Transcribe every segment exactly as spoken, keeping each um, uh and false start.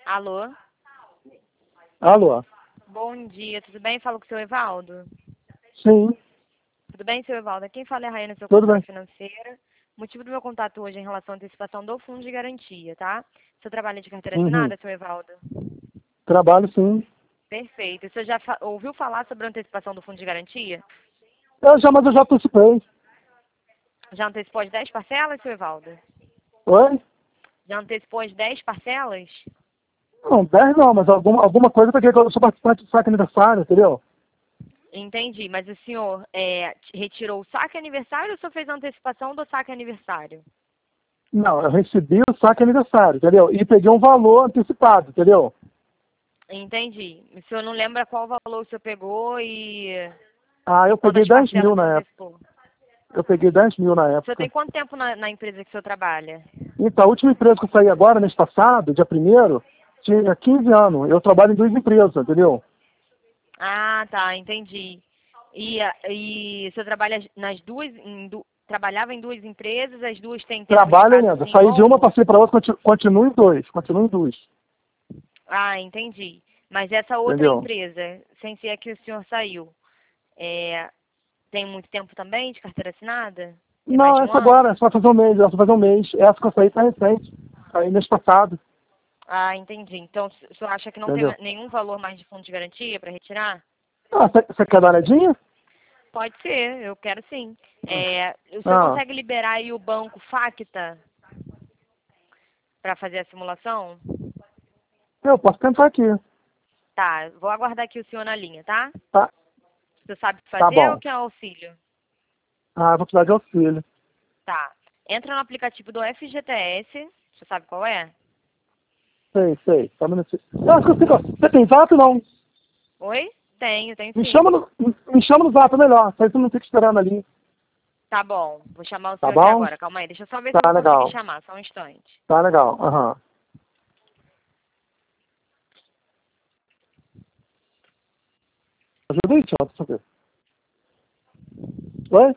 Alô? Alô? Bom dia, tudo bem? Falo com o seu Evaldo? Sim, Tudo bem, seu Evaldo? Quem fala é a Raiane, seu tudo consultora bem. financeira. O motivo do meu contato hoje é em relação à antecipação do fundo de garantia, tá? Você trabalha de carteira Uhum. assinada, seu Evaldo? Trabalho sim. Perfeito. Você já fa- ouviu falar sobre a antecipação do fundo de garantia? Eu já, mas eu já participei. Já antecipou as dez parcelas, seu Evaldo? Oi? Já antecipou as dez parcelas? Não, dez não, mas alguma, alguma coisa porque eu sou participante do saque aniversário, entendeu? Entendi, mas o senhor é, retirou o saque aniversário ou só fez a antecipação do saque aniversário? Não, eu recebi o saque aniversário, entendeu? E peguei um valor antecipado, entendeu? Entendi. O senhor não lembra qual valor o senhor pegou e, Ah, e eu peguei quantas dez parcelas mil o senhor na época. antecipou? Eu peguei dez mil na O senhor tem época. quanto tempo na, na empresa que o senhor trabalha? Então, a última empresa que eu saí agora, mês passado, dia primeiro, tinha quinze anos. Eu trabalho em duas empresas, entendeu? Ah, tá, entendi. E, a- e o senhor trabalha nas duas, em du- trabalhava em duas empresas, as duas têm tempo de Trabalho casa ainda. assim Saí de uma, longo? passei para outra, continu- continuo em dois. Continuo em duas. Ah, entendi. Mas essa outra Entendeu? empresa, sem ser a que o senhor saiu, é, tem muito tempo também de carteira assinada? Tem mais Não, de um essa agora, ano? é só fazer um mês, essa vai fazer um mês. Essa que eu saí tá recente. Saí mês passado, Ah, entendi. Então, o senhor acha que não tem entendeu? nenhum valor mais de fundo de garantia para retirar? Ah, você você quer dar uma olhadinha? Pode ser, eu quero sim. É, o senhor Ah, consegue liberar aí o banco Facta para fazer a simulação? eu posso tentar aqui. Tá, vou aguardar aqui o senhor na linha, tá? Tá, Você sabe tá fazer ou bom. quer auxílio? Ah, eu vou precisar de auxílio. Tá. Entra no aplicativo do F G T S, você sabe qual é? Sei, sei. Só um minutinho. Eu acho que eu sei. Você tem zap não? Oi? Tenho, tenho Me sim. chama no, me me chama no zap, é melhor. Aí você não fica esperando ali. Tá bom, vou chamar o Tá senhor aqui bom? agora. Calma aí, deixa eu só ver se eu Tá vou conseguir legal. chamar, só um instante. Tá legal. Aham. Ajuda aí, tio. Deixa eu ver. Oi?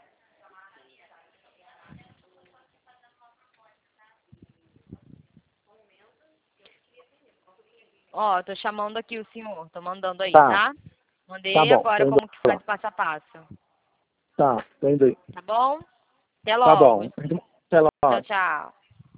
Ó, tô chamando aqui o senhor, tô mandando aí, Tá. tá? Tá Mandei bom. agora Tô indo como que faz lá. o passo a passo. Tá, tô indo aí. Tá bom? Até Tá logo. bom. Até lá. Tchau, tchau.